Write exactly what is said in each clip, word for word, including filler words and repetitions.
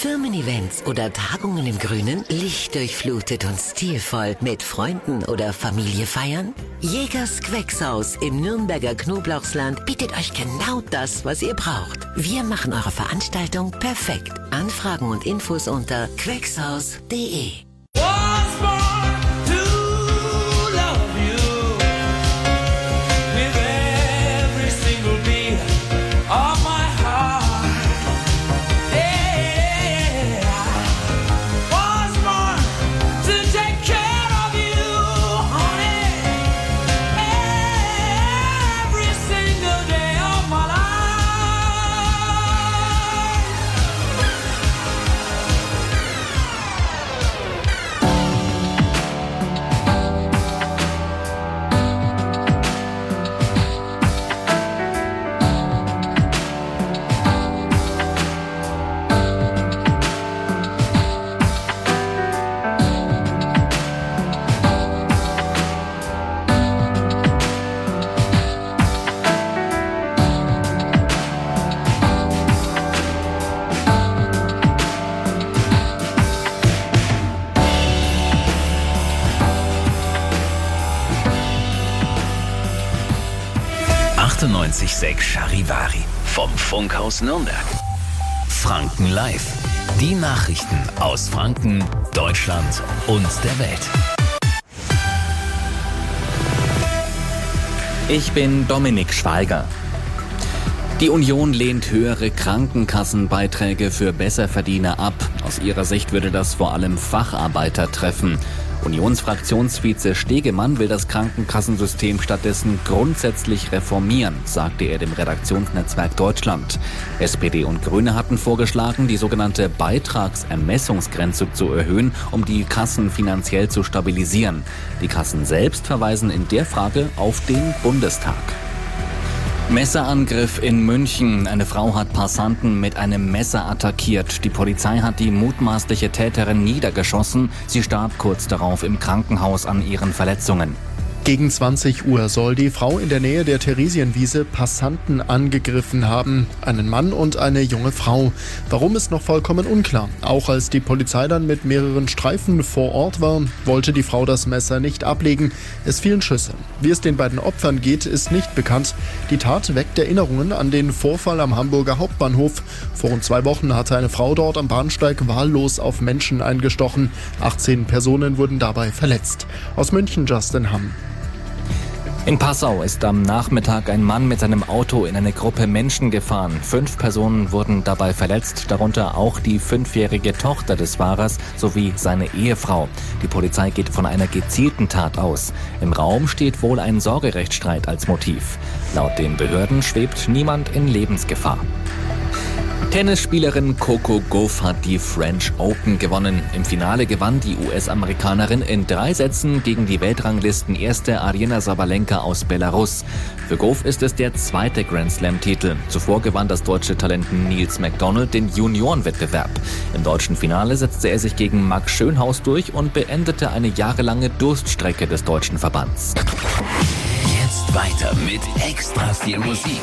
Firmen-Events oder Tagungen im Grünen? Lichtdurchflutet und stilvoll mit Freunden oder Familie feiern? Jägers Queckshaus im Nürnberger Knoblauchsland bietet euch genau das, was ihr braucht. Wir machen eure Veranstaltung perfekt. Anfragen und Infos unter queckshaus punkt de. achtundneunzig Komma sechs Charivari vom Funkhaus Nürnberg. Franken Live. Die Nachrichten aus Franken, Deutschland und der Welt. Ich bin Dominik Schweiger. Die Union lehnt höhere Krankenkassenbeiträge für Besserverdiener ab. Aus ihrer Sicht würde das vor allem Facharbeiter treffen. Unionsfraktionsvize Stegemann will das Krankenkassensystem stattdessen grundsätzlich reformieren, sagte er dem Redaktionsnetzwerk Deutschland. S P D und Grüne hatten vorgeschlagen, die sogenannte Beitragsermessungsgrenze zu erhöhen, um die Kassen finanziell zu stabilisieren. Die Kassen selbst verweisen in der Frage auf den Bundestag. Messerangriff in München. Eine Frau hat Passanten mit einem Messer attackiert. Die Polizei hat die mutmaßliche Täterin niedergeschossen. Sie starb kurz darauf im Krankenhaus an ihren Verletzungen. Gegen zwanzig Uhr soll die Frau in der Nähe der Theresienwiese Passanten angegriffen haben. Einen Mann und eine junge Frau. Warum, ist noch vollkommen unklar. Auch als die Polizei dann mit mehreren Streifen vor Ort war, wollte die Frau das Messer nicht ablegen. Es fielen Schüsse. Wie es den beiden Opfern geht, ist nicht bekannt. Die Tat weckt Erinnerungen an den Vorfall am Hamburger Hauptbahnhof. Vor rund zwei Wochen hatte eine Frau dort am Bahnsteig wahllos auf Menschen eingestochen. achtzehn Personen wurden dabei verletzt. Aus München Justin Hamm. In Passau ist am Nachmittag ein Mann mit seinem Auto in eine Gruppe Menschen gefahren. Fünf Personen wurden dabei verletzt, darunter auch die fünfjährige Tochter des Fahrers sowie seine Ehefrau. Die Polizei geht von einer gezielten Tat aus. Im Raum steht wohl ein Sorgerechtsstreit als Motiv. Laut den Behörden schwebt niemand in Lebensgefahr. Tennisspielerin Coco Gauff hat die French Open gewonnen. Im Finale gewann die U S-Amerikanerin in drei Sätzen gegen die Weltranglisten-erste Aryna Sabalenka aus Belarus. Für Gauff ist es der zweite Grand-Slam-Titel. Zuvor gewann das deutsche Talent Nils McDonald den Juniorenwettbewerb. Im deutschen Finale setzte er sich gegen Max Schönhaus durch und beendete eine jahrelange Durststrecke des deutschen Verbands. Jetzt weiter mit extra viel Musik.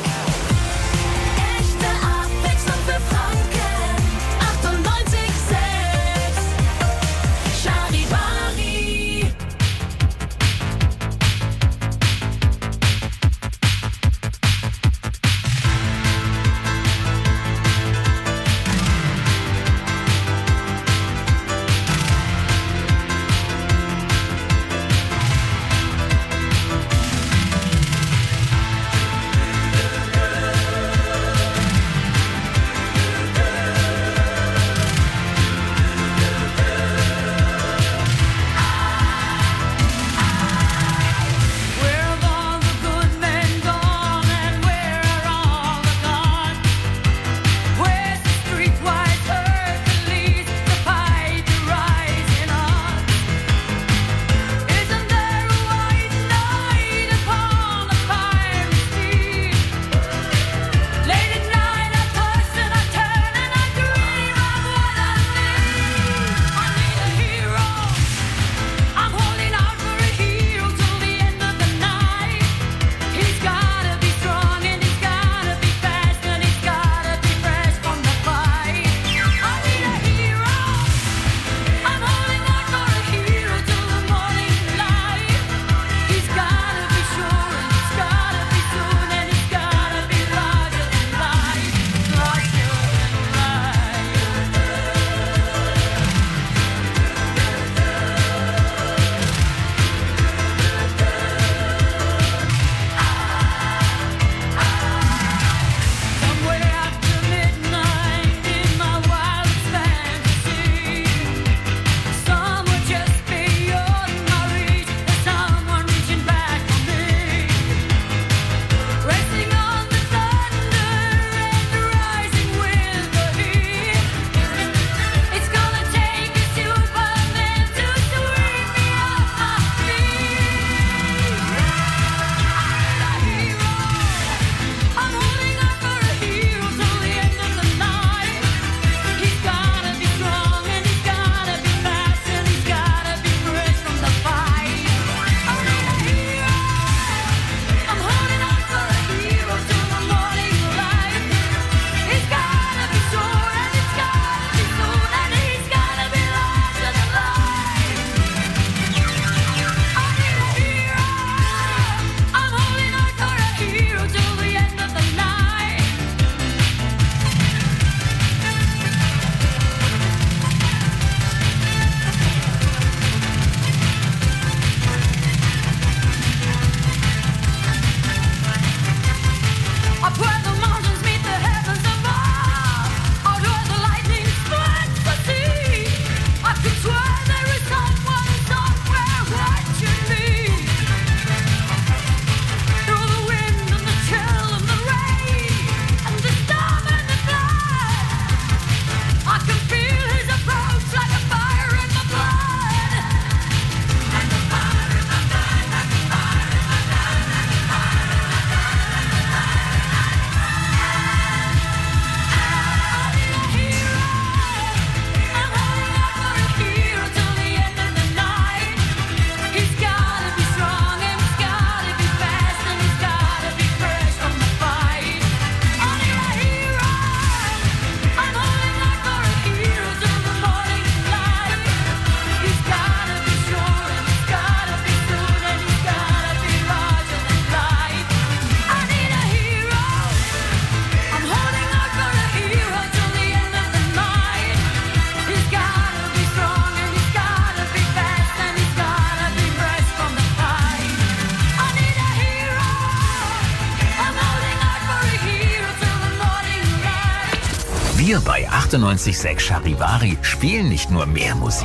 Wir bei achtundneunzig Komma sechs Charivari spielen nicht nur mehr Musik,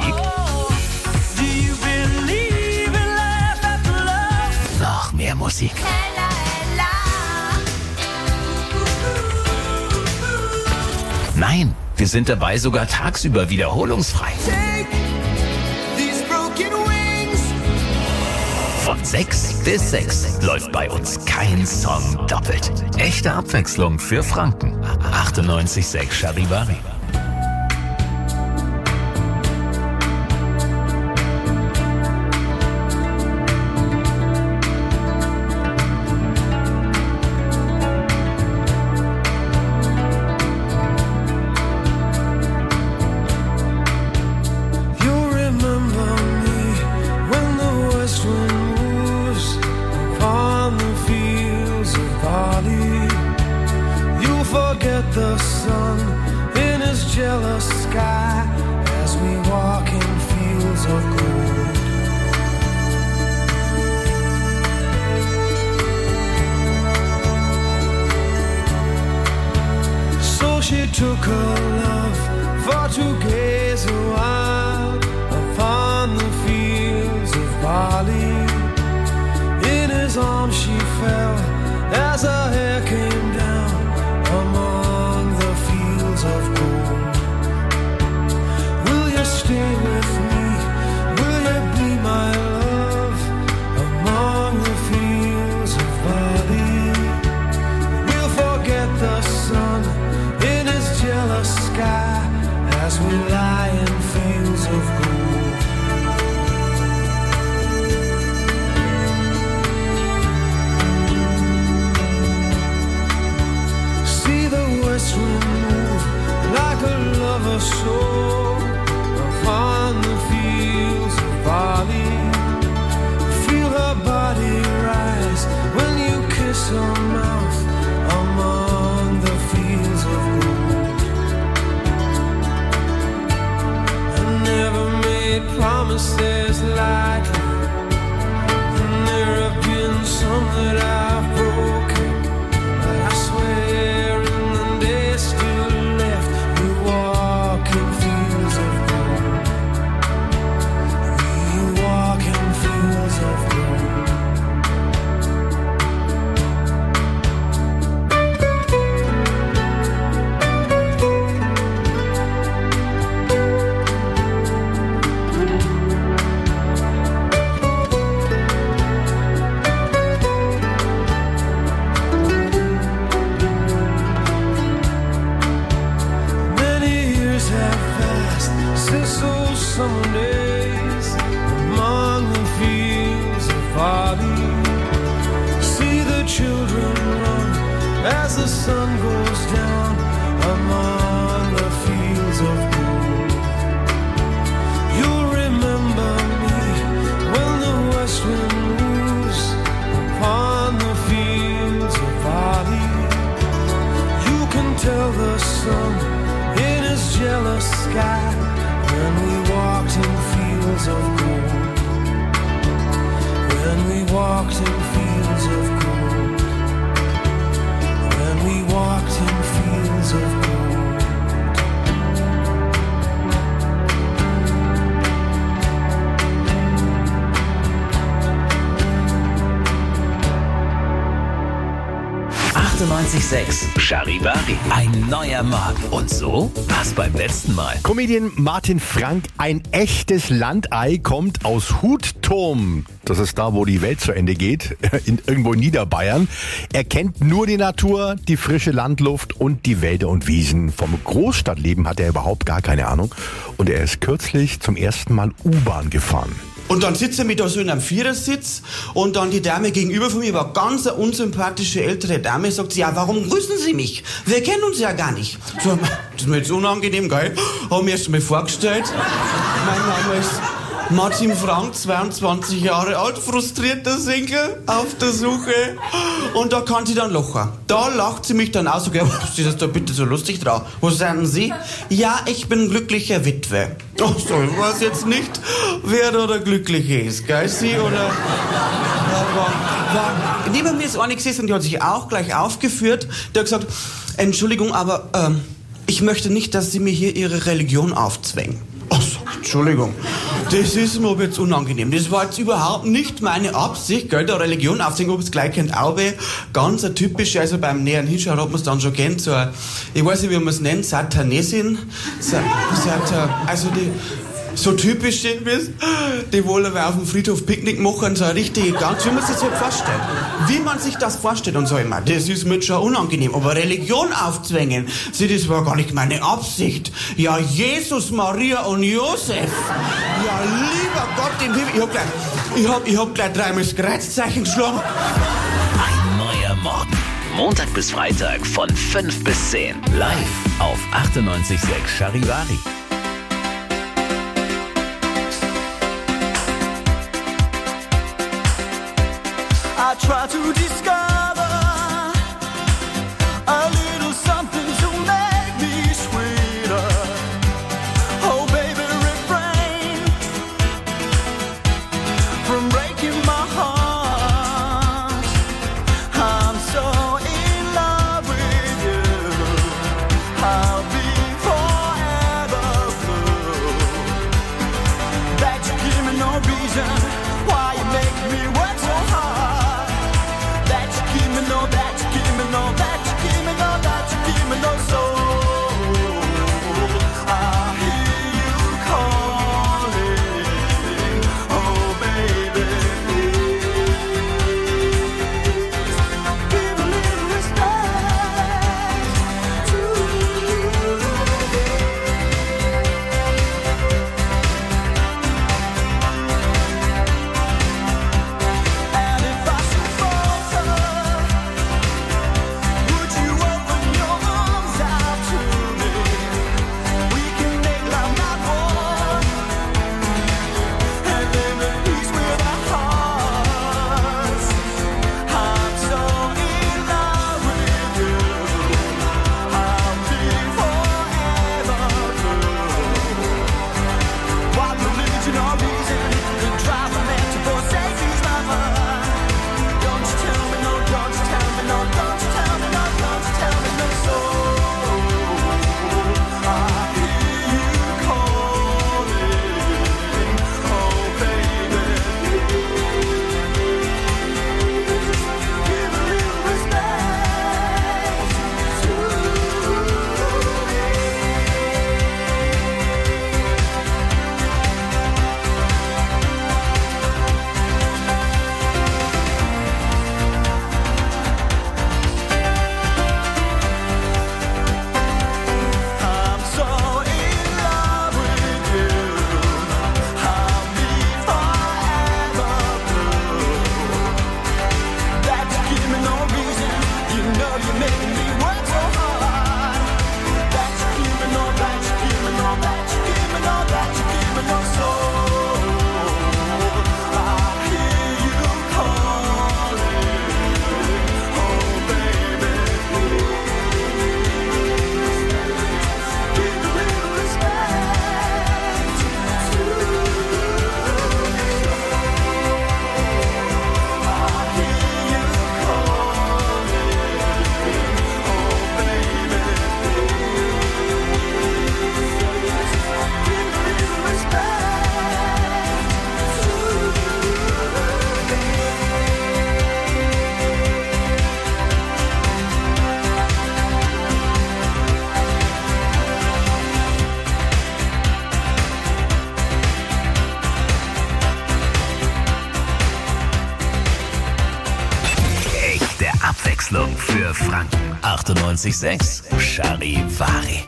noch mehr Musik. Nein, wir sind dabei sogar tagsüber wiederholungsfrei. Von sechs bis sechs läuft bei uns kein Song doppelt. Echte Abwechslung für Franken. achtundneunzig Komma sechs Charivari. The sun in his jealous sky as we walk in fields of gold. So she took her love for to gaze a while upon the fields of barley. In his arms she fell as her hair came down among the fields of gold. Will you stay with me? Will you be my love among the fields of barley? We'll forget the sun in his jealous sky as we lie in fields of gold. West wind move like a lover's soul upon the fields of barley. Feel her body rise when you kiss her mouth among the fields of gold. I never made promises lightly, and there have been some that I've broken, but I swear summer days among the fields of barley. See the children run as the sun goes down among the fields of gold. You'll remember me when the west wind moves upon the fields of barley. You can tell the sun in his jealous sky when we walked in fields of gold. When we walked in fields of gold. When we walked in fields of gold. achtundneunzig Komma sechs Charivari. Ein neuer Morgen. Und so war's beim letzten Mal. Comedian Martin Frank, ein echtes Landei kommt aus Hutturm. Das ist da, wo die Welt zu Ende geht, in, irgendwo in Niederbayern. Er kennt nur die Natur, die frische Landluft und die Wälder und Wiesen. Vom Großstadtleben hat er überhaupt gar keine Ahnung. Und er ist kürzlich zum ersten Mal U-Bahn gefahren. Und dann sitzt er mit da so in einem Vierersitz und dann die Dame gegenüber von mir war ganz eine unsympathische ältere Dame, sagt sie, ja, warum grüßen Sie mich? Wir kennen uns ja gar nicht. So, das ist mir jetzt unangenehm, gell? Haben mir erst mal vorgestellt. Mein Name ist Martin Frank, zweiundzwanzig Jahre alt, frustrierter Single, auf der Suche. Und da kann sie dann lachen. Da lacht sie mich dann aus, so, gell, was ist das da bitte so lustig drauf? Wo sind Sie? Ja, ich bin glückliche Witwe. Ach so, ich weiß jetzt nicht, wer da der Glückliche ist, gell, Sie oder... War, war, neben mir ist eine gesessen, die hat sich auch gleich aufgeführt. Der hat gesagt, Entschuldigung, aber ähm, ich möchte nicht, dass Sie mir hier Ihre Religion aufzwängen. Ach so, Entschuldigung, das ist mir aber jetzt unangenehm. Das war jetzt überhaupt nicht meine Absicht, gell, der Religion aufzwängen, ob es gleich kennt, auch weh. Ganz eine typische, also beim näheren Hinschauen hat man es dann schon kennt, so eine, ich weiß nicht, wie man es nennt, Satanesin. Sa- Satan, also die, so typisch sind wir es, die wollen aber auf dem Friedhof Picknick machen, so richtig, ganz wie man sich das halt vorstellt. Wie man sich das vorstellt und so immer, das ist mir schon unangenehm. Aber Religion aufzwängen, sie, das war gar nicht meine Absicht. Ja, Jesus, Maria und Josef. Ja, lieber Gott im Himmel. Ich hab gleich, ich hab, ich hab gleich dreimal das Kreuzzeichen geschlagen. Ein neuer Morgen. Montag bis Freitag von fünf bis zehn. Live auf achtundneunzig Komma sechs Charivari. I try to discover a little something to make me sweeter. Oh baby, refrain from breaking my heart. I'm so in love with you. I'll be forever blue. That you give me no reason why you make me work so hard. Know that you give me, know that you give me, know that you give me no soul. I hear you calling, oh baby, please give a little respect to and if I should falter, would you open your arms out to me? We can make love not war, and live in peace with our hearts. I'm so in love with you. I'll be forever blue. What religion or reason could drive a man to forsake his lover? Don't you tell me no, don't you tell me no, don't you tell me no, don't you tell me no soul. I hear you calling, oh baby, give a little respect to I'm so in love with you. I'll be forever blue. That you give me no reason. You know you're making me work so hard. That you give me no, that you give me no, that you give me no, that you give me no soul. I hear you calling, oh baby, give a little respect to I hear you calling, oh baby, give a little respect Echte Abwechslung für Franken. achtundneunzig Komma sechs Charivari.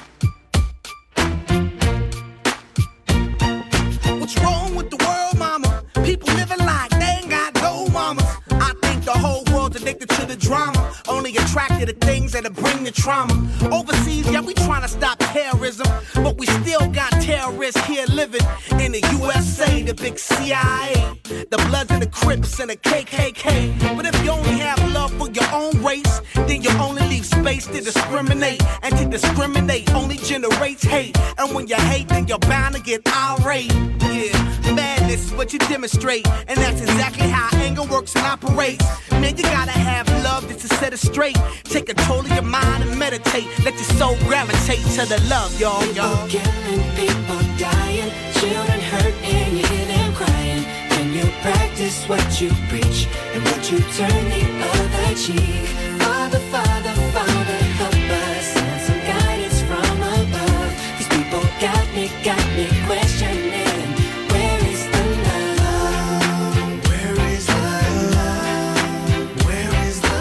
What's wrong with the world, mama? People living like they ain't got no mamas. I think the whole world's addicted to the drama, only attracted to things that'll bring the trauma. Overseas, yeah, we trying to stop terrorism, but we still got terrorists here living in the U S A, the big C I A, the Bloods and the Crips and the K K K. But if you only have love for your own race, then you only leave space to discriminate, and to discriminate only generates hate. And when you hate, then you're bound to get irate. Yeah. madness is what you demonstrate, and that's exactly how anger works and operates. Man, you gotta have love just to set it straight. Take control of your mind and meditate. Let your soul gravitate to the love, y'all. y'all. People killing, people dying, children hurt and you hear them crying. When you practice what you preach and what you turn the other cheek. Father, Father, Father, help us. Send some guidance from above. These people got me, got me questioning. Where is the love? Where is the love? Where is the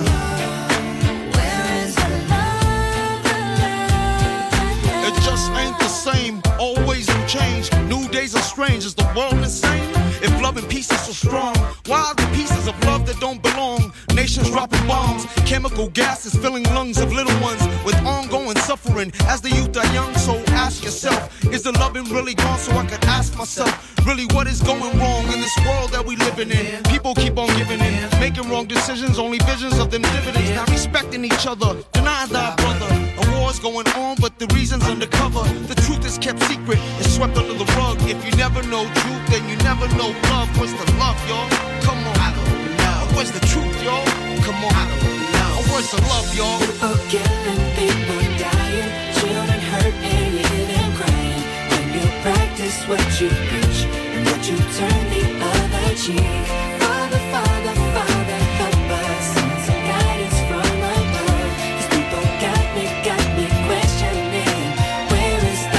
love? Where is the love? The love, the love? It just ain't the same. Always new change. New days are strange. Is the world insane? If love and peace is so strong, why are the pieces of love that don't belong? Nations dropping bombs, chemical gases filling lungs of little ones with ongoing suffering as the youth are young. So ask yourself, is the loving really gone? So I could ask myself, really what is going wrong in this world that we living in? People keep on giving in, making wrong decisions, only visions of them dividends. Not respecting each other, denying thy brother. A war's going on, but the reason's undercover. The truth is kept secret, it's swept under the rug. If you never know truth, then you never know love. Where's the love, y'all? Come on. I don't know. Where's the truth, y'all? Come on. I don't know. Where's the love, y'all? People killing, people dying, children hurt and you hear them crying. When you practice what you preach and what you turn the other cheek. Father, Father, Father, help us. Send some guidance from above. These people got me, got me questioning. Where is the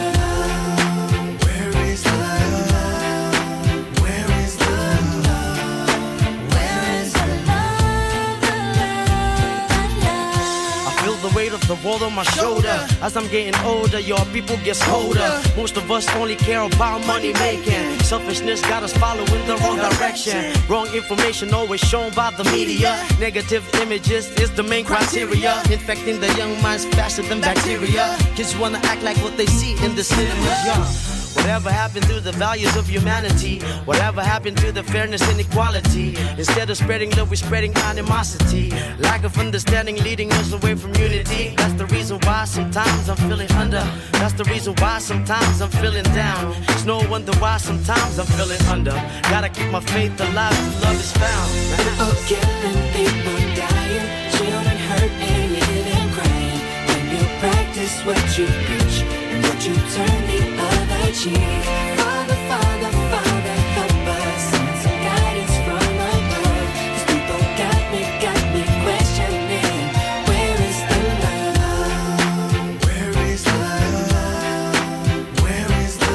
love? Where is the love? Where is the love? Where is the love? The love, the love. I feel the weight of the world on my shoulder. As I'm getting older, your people get colder. Most of us only care about money making. Selfishness got us following the wrong direction. Wrong information always shown by the media. Negative images is the main criteria. Infecting the young minds faster than bacteria. Kids wanna act like what they see in the cinemas, yeah. Whatever happened to the values of humanity? Whatever happened to the fairness and equality? Instead of spreading love, we're spreading animosity. Lack of understanding leading us away from unity. That's the reason why sometimes I'm feeling under. That's the reason why sometimes I'm feeling down. It's no wonder why sometimes I'm feeling under. Gotta keep my faith alive till love is found. People killing, people dying, children hurt and you hear them crying. When you practice what you preach and what you turn the other cheek. Father, Father, Father, help us. Send some guidance from above. These people got me, got me questioning. Where is the love? Where is the love? Where is the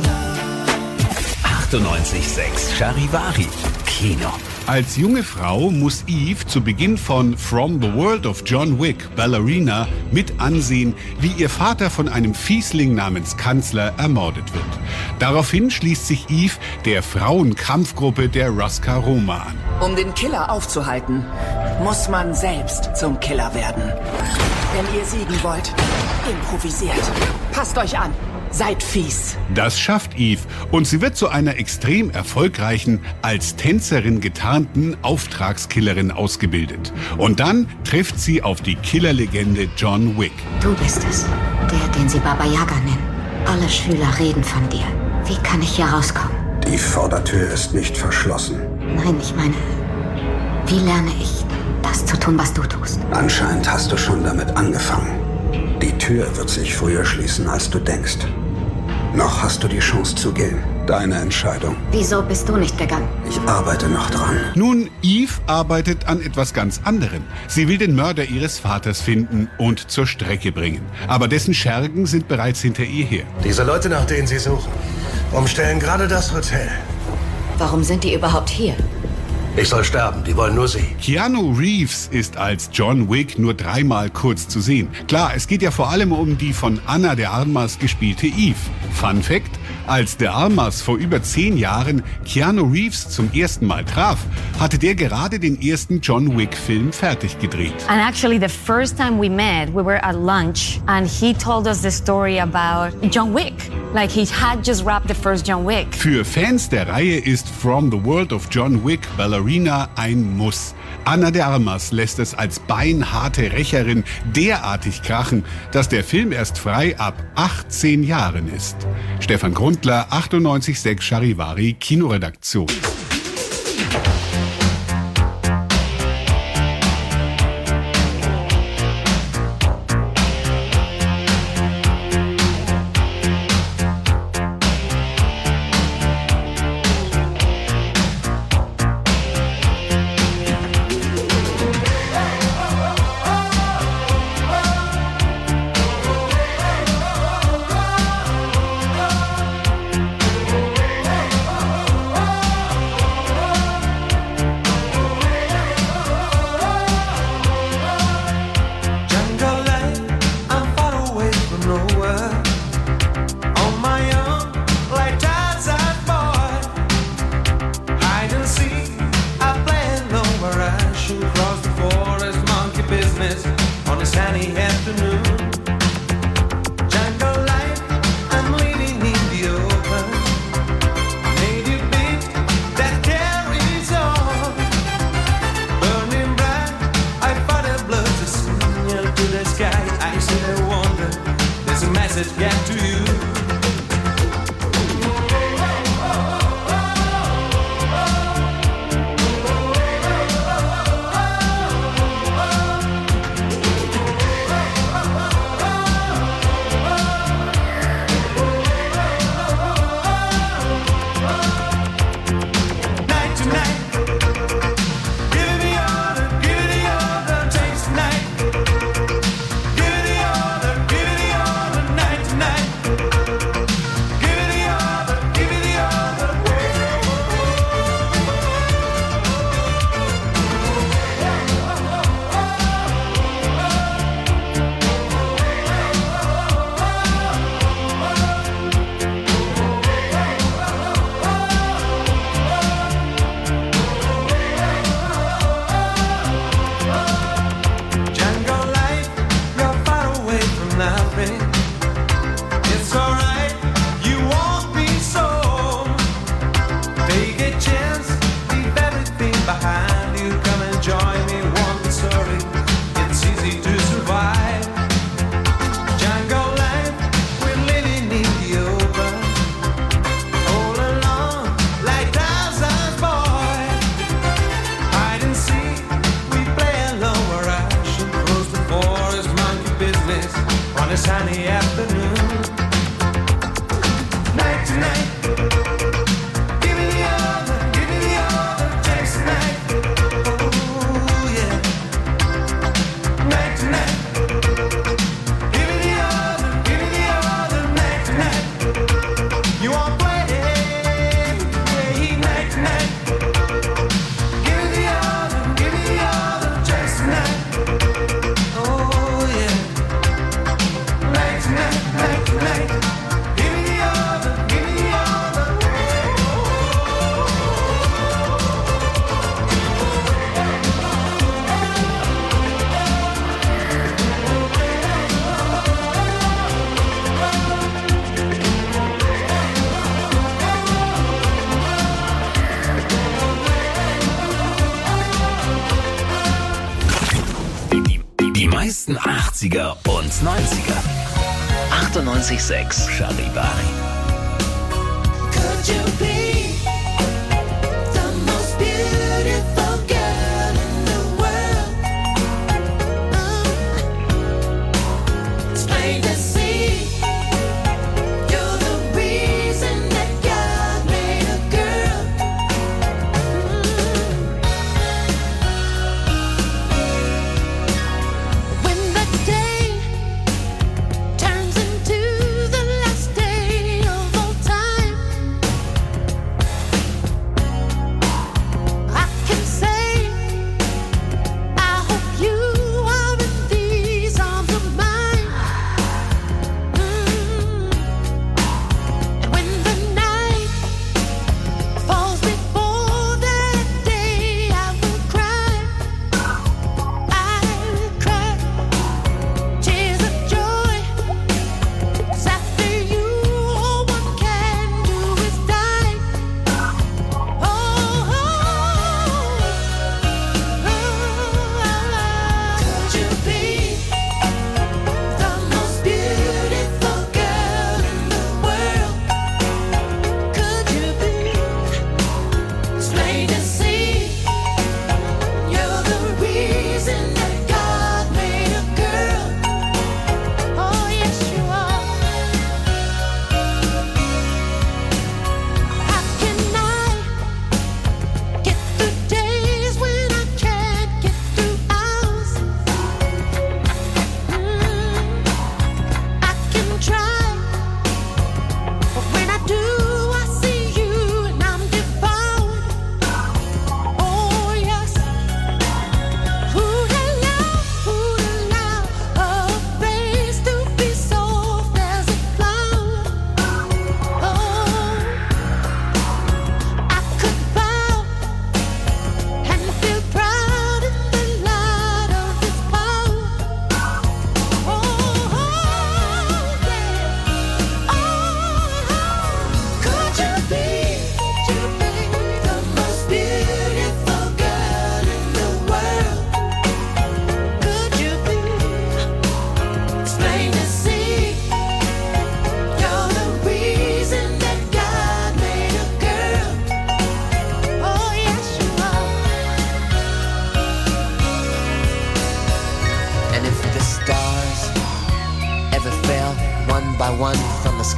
love? achtundneunzig Komma sechs Charivari Kino. Als junge Frau muss Eve zu Beginn von From the World of John Wick, Ballerina, mit ansehen, wie ihr Vater von einem Fiesling namens Kanzler ermordet wird. Daraufhin schließt sich Eve der Frauenkampfgruppe der Ruska Roma an. Um den Killer aufzuhalten, muss man selbst zum Killer werden. Wenn ihr siegen wollt, improvisiert. Passt euch an. Seid fies. Das schafft Eve und sie wird zu einer extrem erfolgreichen, als Tänzerin getarnten Auftragskillerin ausgebildet. Und dann trifft sie auf die Killerlegende John Wick. Du bist es, der, den sie Baba Yaga nennen. Alle Schüler reden von dir. Wie kann ich hier rauskommen? Die Vordertür ist nicht verschlossen. Nein, ich meine, wie lerne ich, das zu tun, was du tust? Anscheinend hast du schon damit angefangen. Die Tür wird sich früher schließen, als du denkst. Noch hast du die Chance zu gehen. Deine Entscheidung. Wieso bist du nicht gegangen? Ich arbeite noch dran. Nun, Eve arbeitet an etwas ganz anderem. Sie will den Mörder ihres Vaters finden und zur Strecke bringen. Aber dessen Schergen sind bereits hinter ihr her. Diese Leute, nach denen sie suchen, umstellen gerade das Hotel. Warum sind die überhaupt hier? Ich soll sterben, die wollen nur sie. Keanu Reeves ist als John Wick nur dreimal kurz zu sehen. Klar, es geht ja vor allem um die von Ana de Armas gespielte Eve. Fun Fact: Als de Armas vor über zehn Jahren Keanu Reeves zum ersten Mal traf, hatte der gerade den ersten John Wick-Film fertig gedreht. And actually the first time we met, we were at lunch and he told us the story about John Wick. Like he had just wrapped the first John Wick. Für Fans der Reihe ist From the World of John Wick Ballerina ein Muss. Ana de Armas lässt es als beinharte Rächerin derartig krachen, dass der Film erst frei ab achtzehn Jahren ist. Stefan Grundler, achtundneunzig Komma sechs Charivari Kinoredaktion. achtziger und neunziger. achtundneunzig Komma sechs Charivari. Could you be the most beautiful girl in the world? Mm. It's plain to see you're the reason that God made a girl. Mm. When the day turns into the last day of all time,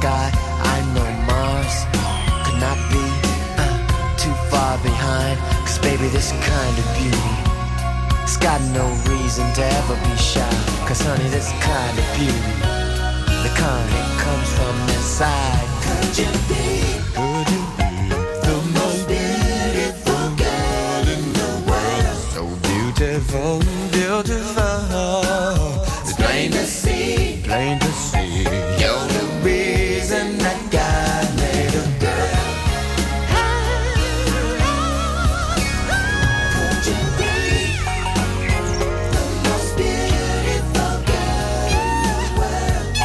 sky. I know Mars could not be uh, too far behind. Cause baby, this kind of beauty, it's got no reason to ever be shy. Cause honey, this kind of beauty, the kind that comes from inside. Could you be, could you be the most beautiful girl in the world? So beautiful, beautiful. It's plain to see, plain to see. You're the reason that God made a girl. Could you be the most beautiful girl in the world?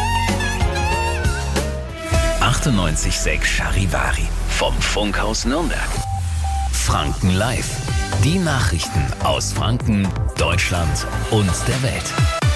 achtundneunzig Komma sechs Charivari vom Funkhaus Nürnberg. Franken Live. Die Nachrichten aus Franken, Deutschland und der Welt.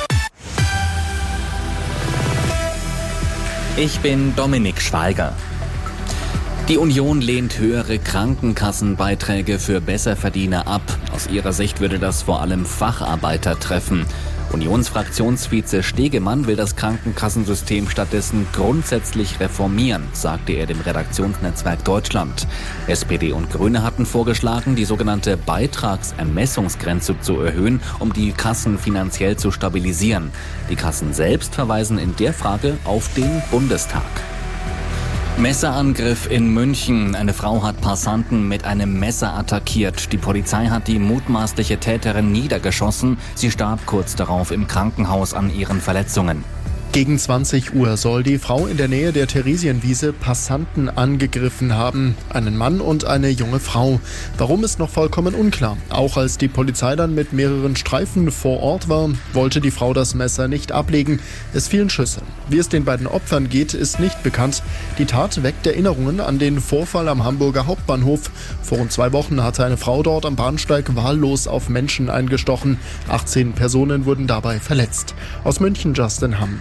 Ich bin Dominik Schweiger. Die Union lehnt höhere Krankenkassenbeiträge für Besserverdiener ab. Aus ihrer Sicht würde das vor allem Facharbeiter treffen. Unionsfraktionsvize Stegemann will das Krankenkassensystem stattdessen grundsätzlich reformieren, sagte er dem Redaktionsnetzwerk Deutschland. S P D und Grüne hatten vorgeschlagen, die sogenannte Beitragsermessungsgrenze zu erhöhen, um die Kassen finanziell zu stabilisieren. Die Kassen selbst verweisen in der Frage auf den Bundestag. Messerangriff in München. Eine Frau hat Passanten mit einem Messer attackiert. Die Polizei hat die mutmaßliche Täterin niedergeschossen. Sie starb kurz darauf im Krankenhaus an ihren Verletzungen. Gegen zwanzig Uhr soll die Frau in der Nähe der Theresienwiese Passanten angegriffen haben. Einen Mann und eine junge Frau. Warum ist noch vollkommen unklar. Auch als die Polizei dann mit mehreren Streifen vor Ort war, wollte die Frau das Messer nicht ablegen. Es fielen Schüsse. Wie es den beiden Opfern geht, ist nicht bekannt. Die Tat weckt Erinnerungen an den Vorfall am Hamburger Hauptbahnhof. Vor rund zwei Wochen hatte eine Frau dort am Bahnsteig wahllos auf Menschen eingestochen. achtzehn Personen wurden dabei verletzt. Aus München Justin Hamm.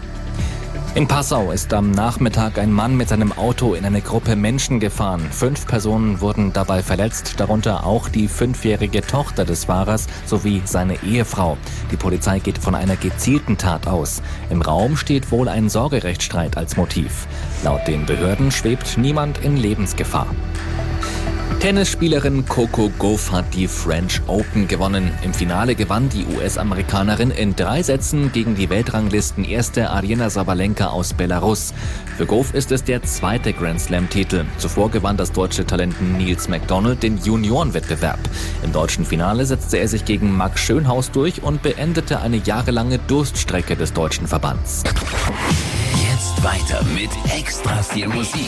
In Passau ist am Nachmittag ein Mann mit seinem Auto in eine Gruppe Menschen gefahren. Fünf Personen wurden dabei verletzt, darunter auch die fünfjährige Tochter des Fahrers sowie seine Ehefrau. Die Polizei geht von einer gezielten Tat aus. Im Raum steht wohl ein Sorgerechtsstreit als Motiv. Laut den Behörden schwebt niemand in Lebensgefahr. Tennisspielerin Coco Gauff hat die French Open gewonnen. Im Finale gewann die U S-Amerikanerin in drei Sätzen gegen die Weltranglisten-erste Aryna Sabalenka aus Belarus. Für Gauff ist es der zweite Grand-Slam-Titel. Zuvor gewann das deutsche Talent Nils McDonald den Juniorenwettbewerb. Im deutschen Finale setzte er sich gegen Max Schönhaus durch und beendete eine jahrelange Durststrecke des deutschen Verbands. Jetzt weiter mit extra viel Musik.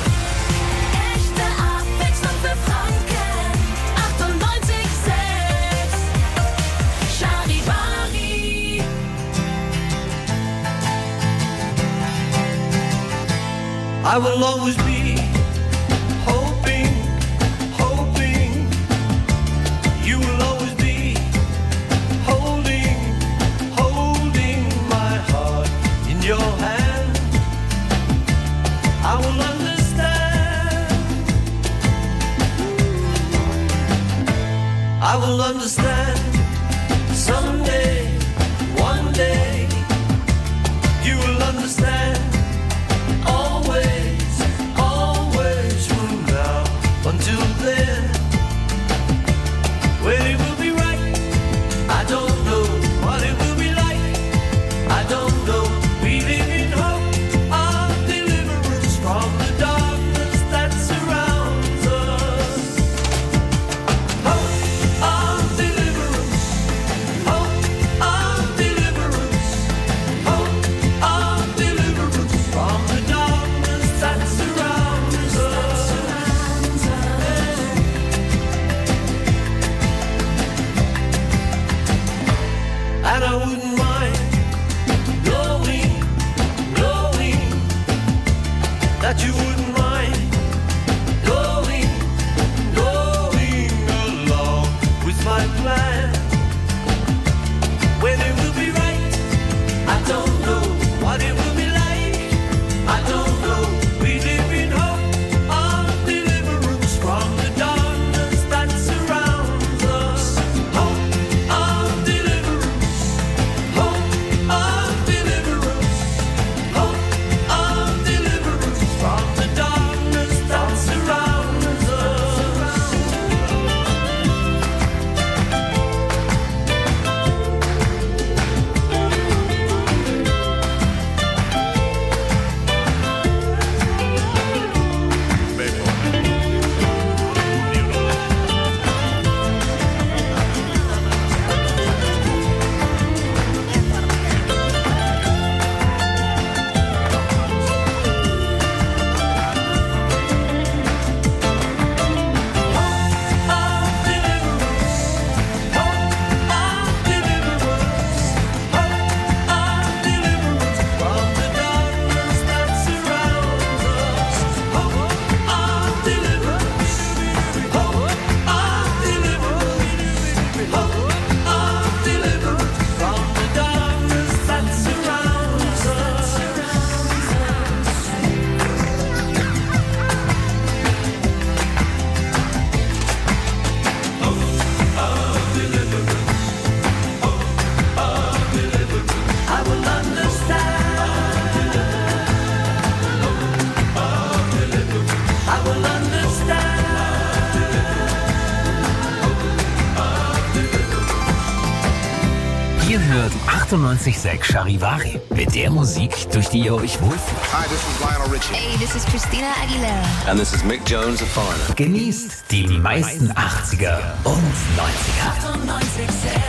I will always be hoping, hoping. You will always be holding, holding my heart in your hand. I will understand. I will understand someday, one day. You will understand. Always, always from now until then. When it will be right, I don't know what it will be like. I don't know. We live in hope of deliverance from the darkness that surrounds us. Hope of deliverance. Hope of deliverance. Hope of deliverance from the that surrounds us. And I wouldn't mind knowing, knowing that you wouldn't mind going, going along with my plan. When it will be right, I don't know what it will be like. I don't know. We live in hope of deliverance from the darkness that surrounds us. Hope of deliverance. Hope of deliverance. Hope of deliverance. achtundneunzig Komma sechs Charivari. Mit der Musik, durch die ihr euch wohlfühlt. Hi, this is Lionel Richie. Hey, this is Christina Aguilera. And this is Mick Jones of Foreigner. Genießt die meisten achtziger und neunziger. achtundneunzig Komma sechs.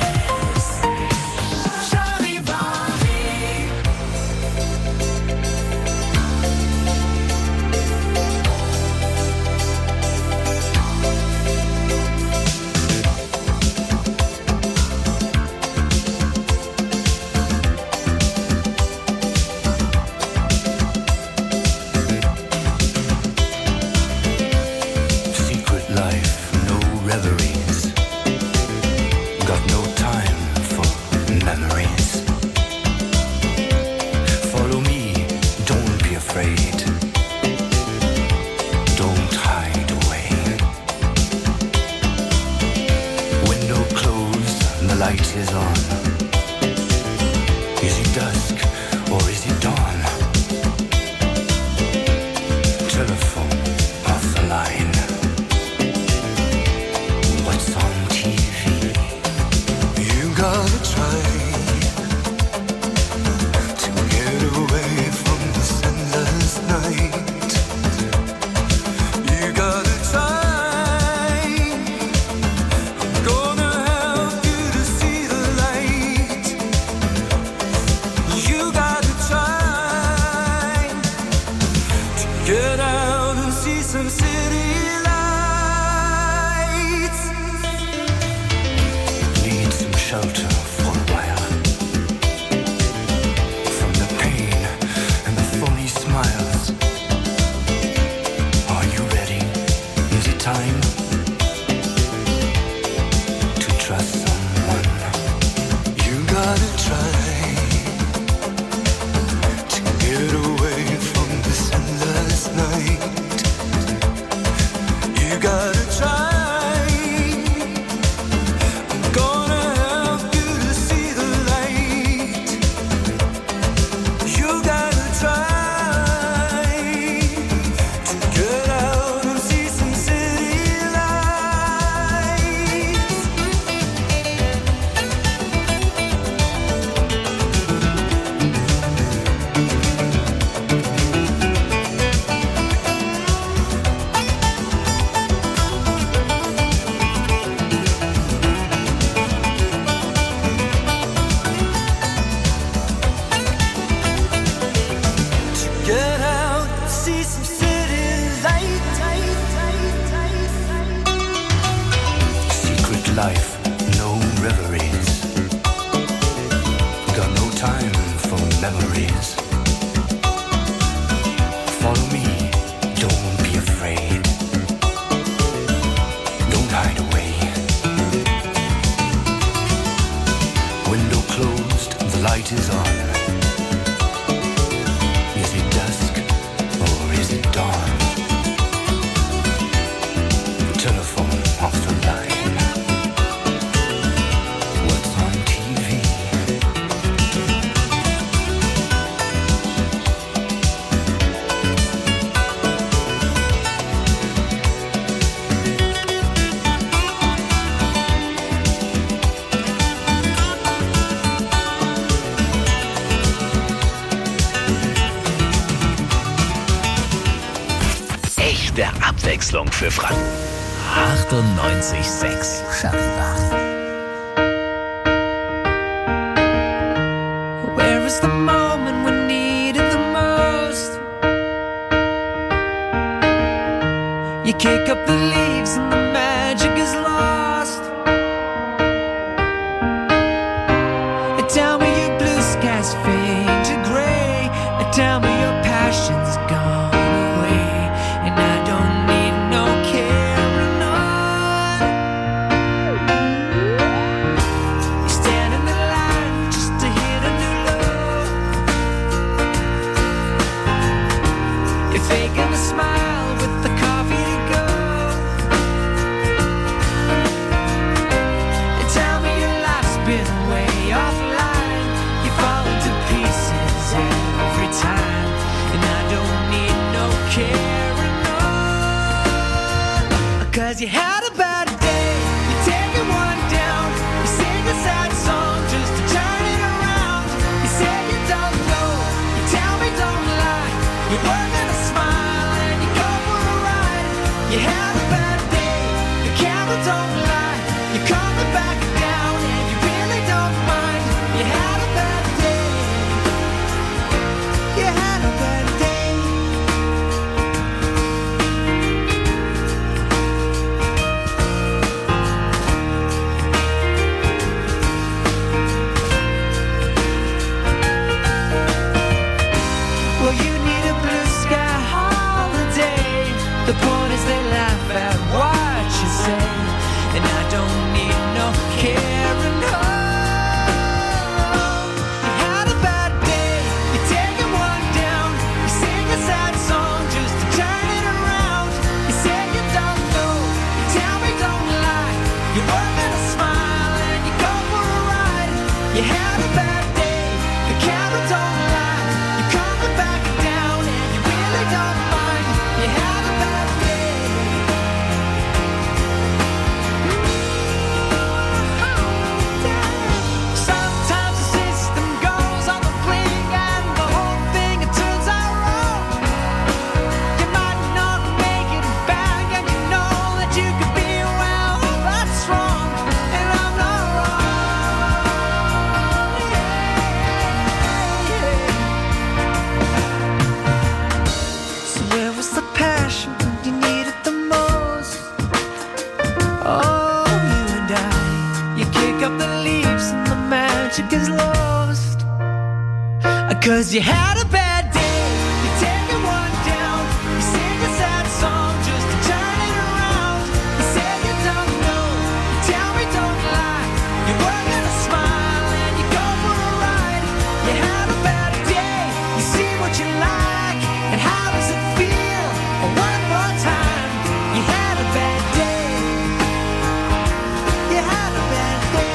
Abwechslung für Franken. achtundneunzig Komma sechs Charivari. Where is the moment we need it the most? You kick up the leaves and the magic is lost. Tell me your blue skies fade to gray. Tell me your passion's gone away, and I don't need no carrying on. You stand in the line just to hit a new low. You're faking a smile with the coffee to go. And tell me your life's been way offline. You fall into pieces every time, and I don't need no carrying on. Cause you had a bad day, you're taking one down. You sing a sad song just to turn it Cause you had a bad day, you take it one down, you sing a sad song just to turn it around. You say you don't know, you tell me don't lie, you work on a smile and you go for a ride. You had a bad day, you see what you like, and how does it feel? Oh, one more time, you had a bad day, you had a bad day.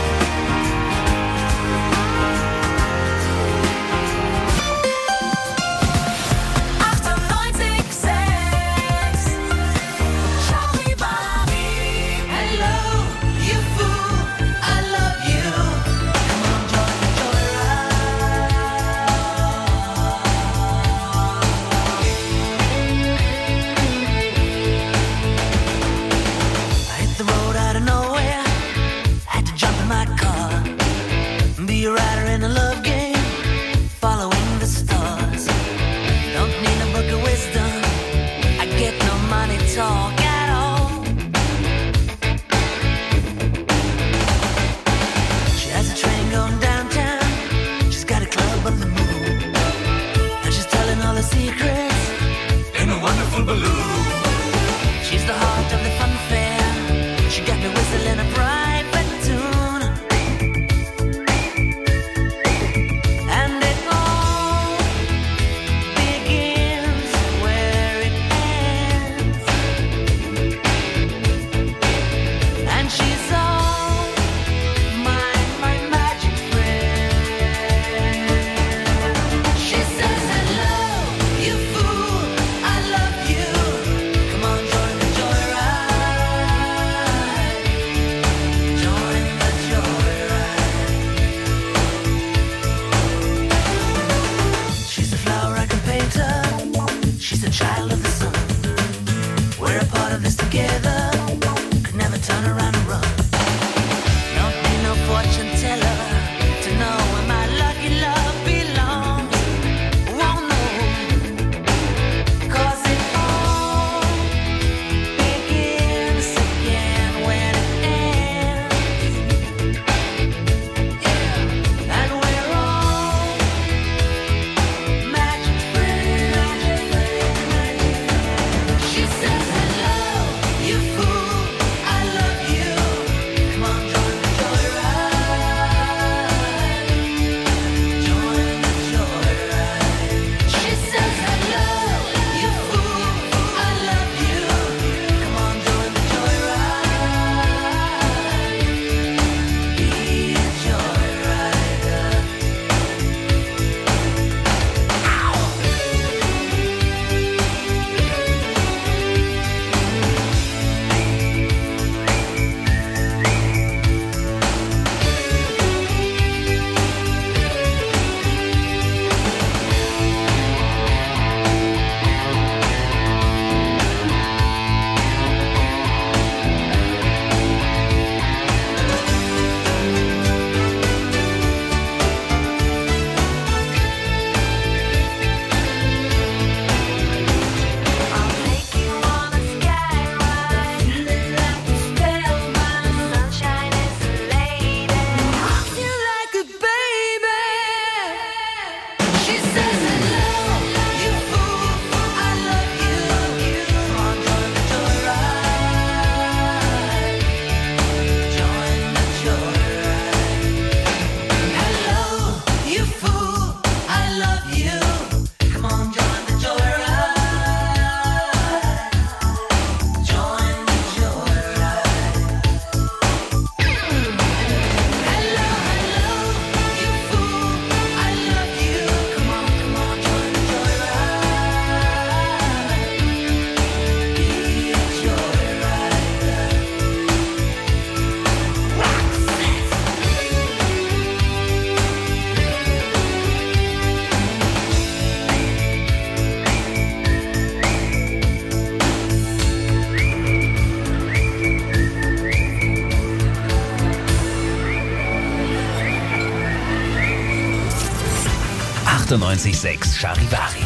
achtundneunzig Komma sechs Charivari.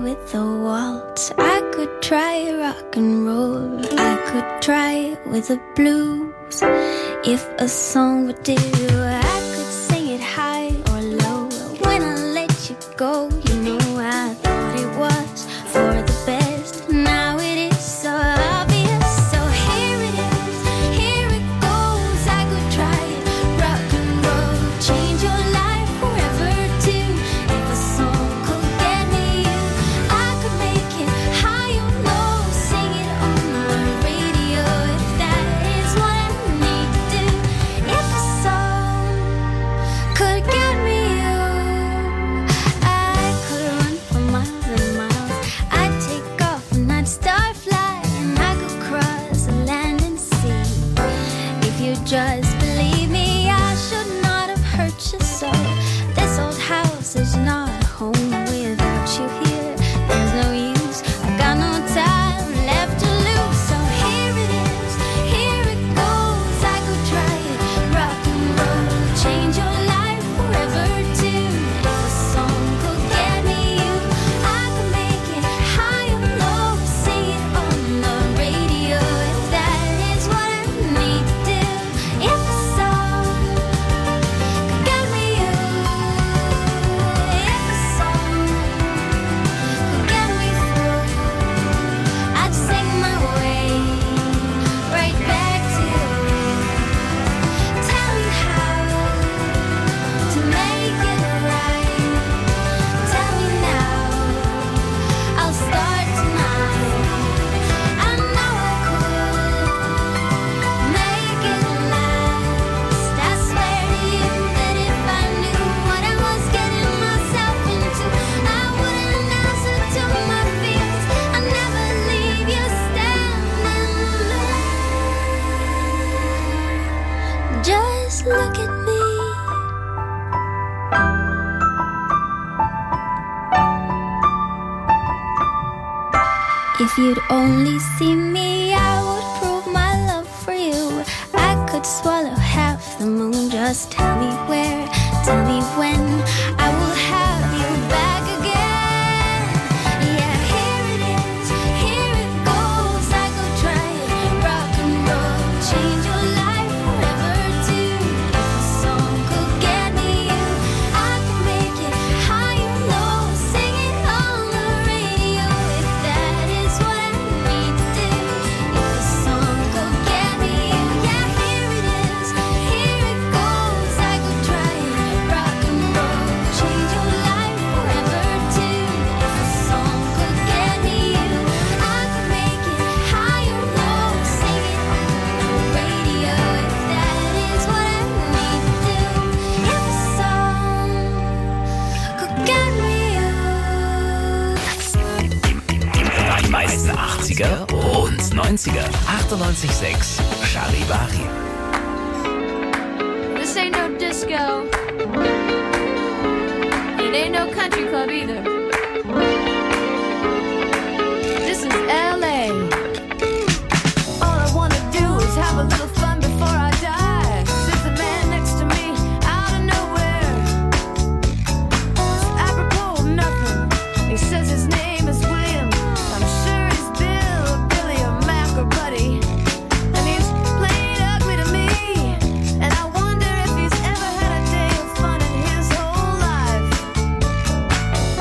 with the waltz. I could try rock and roll. I could try with the blues. If a song would do, I could sing it high or low. When I let you go, you know I thought it was for the best. Now it is so obvious. So here it is, here it goes. I could try it, rock and roll, change your life forever too. If a song could get me you, I could make it high or low, sing it on the radio. If that is what I need to do. If a song could get me you, I could run for miles and miles. I'd take off and I'd start flying. I could cross the land and sea. If you just believe me, I should not have hurt you so. This old house is not a home without you here. There's no use, I got no time left to lose. So here it is, here it goes. I could try it, rock and roll, change your life forever too. If a song could get me you, I could make it high or low, sing it on the radio. If that is what I need to do. If a song could get me you, if a song could get me through, I'd sing my way right back to you. Tell me how to make it right. Tell me now, I'll start tonight. I know I could make it last. I swear to you that if I knew what I was getting myself into, I wouldn't answer to my fears. I'd never leave you standing there. Just look at me. If you'd only see me, I would prove my love for you. I could swallow half the moon. Just tell me where, tell me when. I will have you back again. Yeah, here it is, here it goes. I could try it, rock and roll, change your life forever too. If a song could get me you, I could make it high or low, sing it on the radio. If that is what I need to do. If a song could get me you, yeah, here it is, here it goes. I could try it, rock and roll, change your life forever too. If a song could get me you, I could make it high or low, sing it on the radio. If that is what I need to do. If a song could get me you. Die meisten achtziger und neunziger. achtundneunzig Komma sechs Charivari. This ain't no disco. It ain't no country club either. This is L A. All I wanna do is have a little fun before I die. There's a man next to me out of nowhere. It's apropos of nothing. He says his name is William. I'm sure he's Bill or Billy or Mac or Buddy. And he's plain ugly to me. And I wonder if he's ever had a day of fun in his whole life.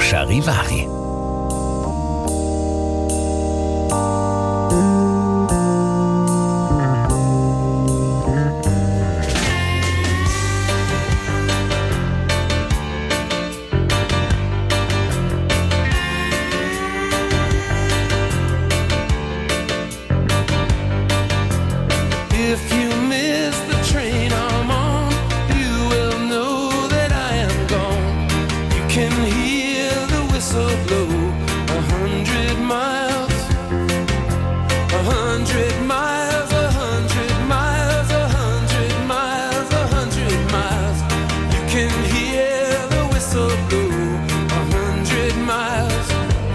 Charivari. If you miss the train I'm on, you will know that I am gone. You can hear the whistle blow a hundred miles, a hundred miles, a hundred miles, a hundred miles, a hundred miles. You can hear the whistle blow a hundred miles.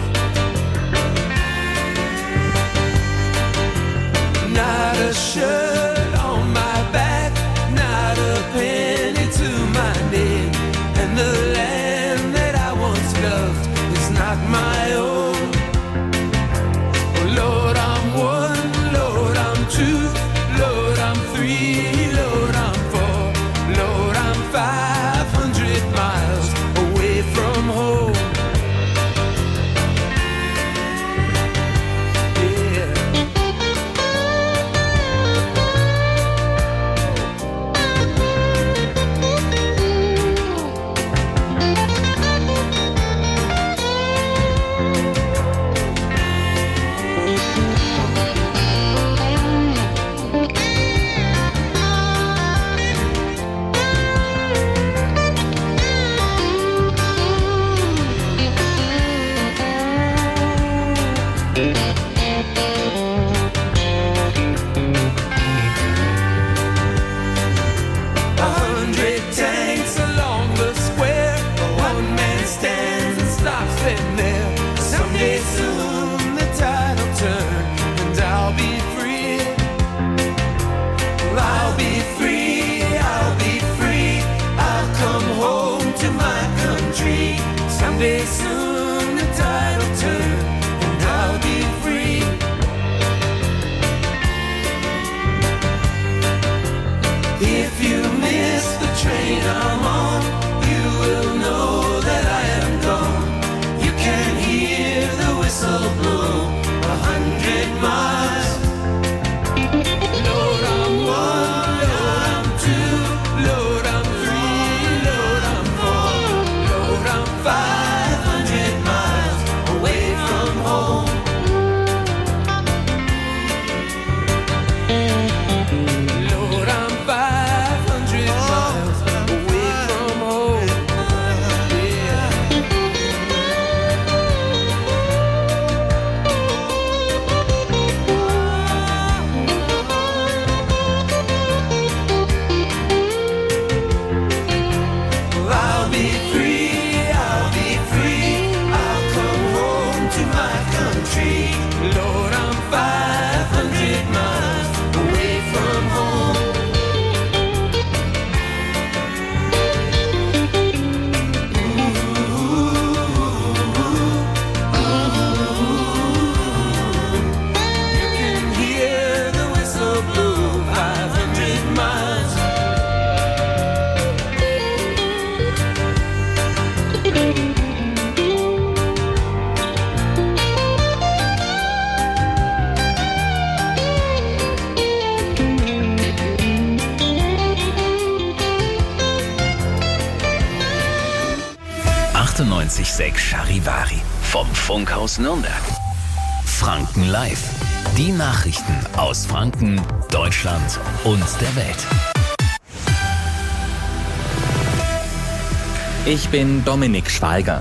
Not a shirt on my back, not a penny to my name, and the land that I once loved is not my own. Oh Lord, I'm one, Lord, I'm two, Lord, I'm three, Lord, I'm four, Lord, I'm five hundred miles away from home. A hundred tanks along the square, one man stands and stops them there. Someday soon the tide will turn and I'll be free. Well, I'll be free, I'll be free, I'll come home to my country. Someday soon the tide will turn and I'll be free. If you miss the train I'm on, you will know that I am gone. You can hear the whistle blow a hundred miles. Lord, I'm one, Lord, I'm two, Lord, I'm three, Lord, I'm four, Lord, I'm five hundred miles away from home. Lord, I'm five hundred miles away from home. Well, I'll be free, I'll be free, I'll come home to my country. Lord, I'm five hundred miles away from home. You can hear the whistle blow five hundred miles. achtundneunzig Komma sechs Charivari vom Funkhaus Nürnberg. Franken Live. Die Nachrichten aus Franken, Deutschland und der Welt. Ich bin Dominik Schweiger.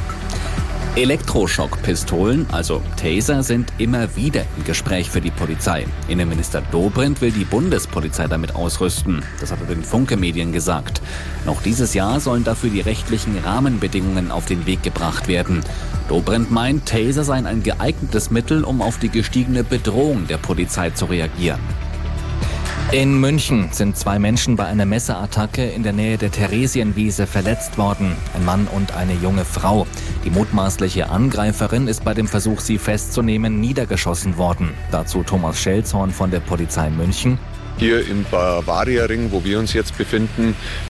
Elektroschockpistolen, also Taser, sind immer wieder im Gespräch für die Polizei. Innenminister Dobrindt will die Bundespolizei damit ausrüsten. Das hat er den Funke-Medien gesagt. Noch dieses Jahr sollen dafür die rechtlichen Rahmenbedingungen auf den Weg gebracht werden. Dobrindt meint, Taser seien ein geeignetes Mittel, um auf die gestiegene Bedrohung der Polizei zu reagieren. In München sind zwei Menschen bei einer Messerattacke in der Nähe der Theresienwiese verletzt worden. Ein Mann und eine junge Frau. Die mutmaßliche Angreiferin ist bei dem Versuch, sie festzunehmen, niedergeschossen worden. Dazu Thomas Schelzhorn von der Polizei München. Hier im Bavaria Ring, wo wir uns jetzt befinden,